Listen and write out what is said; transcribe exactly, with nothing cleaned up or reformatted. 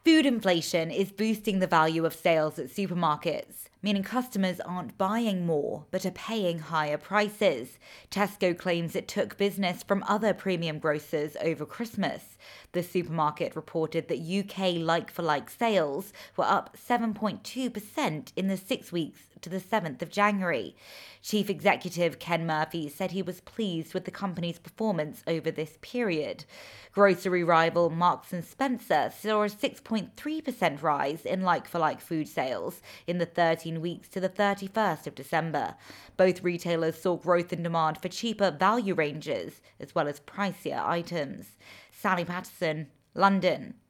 Food inflation is boosting the value of sales at supermarkets, meaning customers aren't buying more but are paying higher prices. Tesco claims it took business from other premium grocers over Christmas. The supermarket reported that U K like-for-like sales were up seven point two percent in the six weeks to the seventh of January. Chief Executive Ken Murphy said he was pleased with the company's performance over this period. Grocery rival Marks and Spencer saw a six point three percent rise in like-for-like food sales in the thirteen weeks to the thirty-first of December. Both retailers saw growth in demand for cheaper value ranges as well as pricier items. Sally Patterson, London.